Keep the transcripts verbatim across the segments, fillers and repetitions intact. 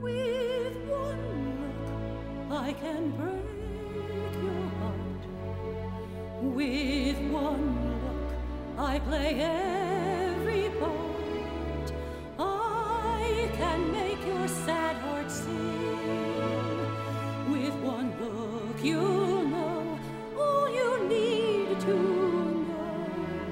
With one look, I can break your heart. With one look, I play every part. I can make your sad heart sing. With one look, you'll know all you need to know.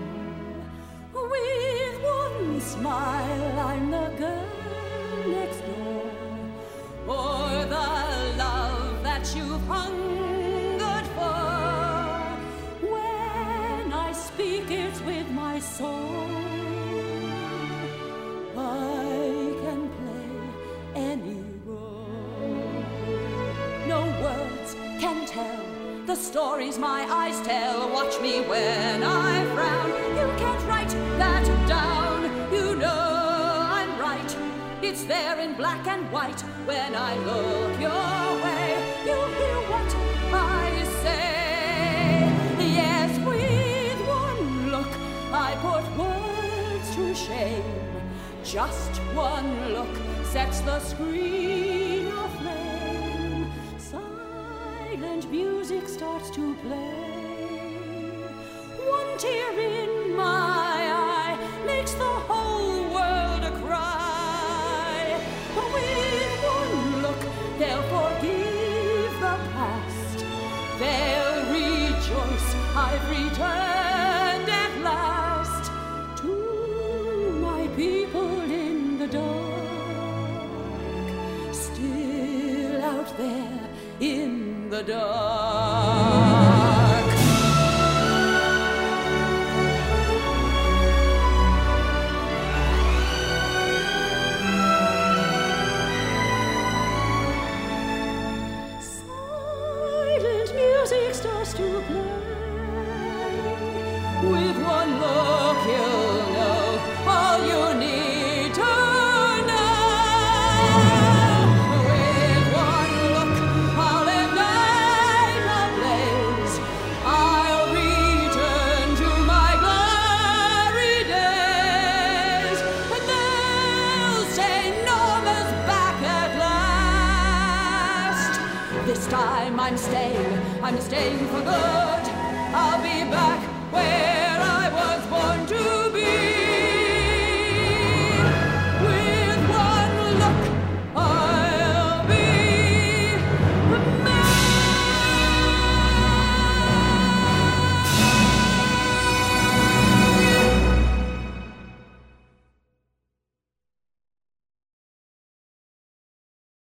With one smile, I'm the girl next door, or the love that you've hungered for. When I speak, it's with my soul. I can play any role. No words can tell the stories my eyes tell. Watch me when I frown. You can't write that down. You know I'm right. It's there in black and white. When I look your way, you'll hear what I say. Yes, with one look, I put words to shame. Just one look sets the screen aflame. Silent music starts to play. One tear in my eye makes the whole world cry. With one look, they'll forgive the past. They'll rejoice I've returned at last to my people in the dark, still out there in the dark. Silent music starts to play. With one look, you'll know all you need to know. With one look, I'll ignite a blaze. I'll return to my glory days. And they'll say Norma's back at last. This time I'm staying, I'm staying for good. I'll be back where I was born to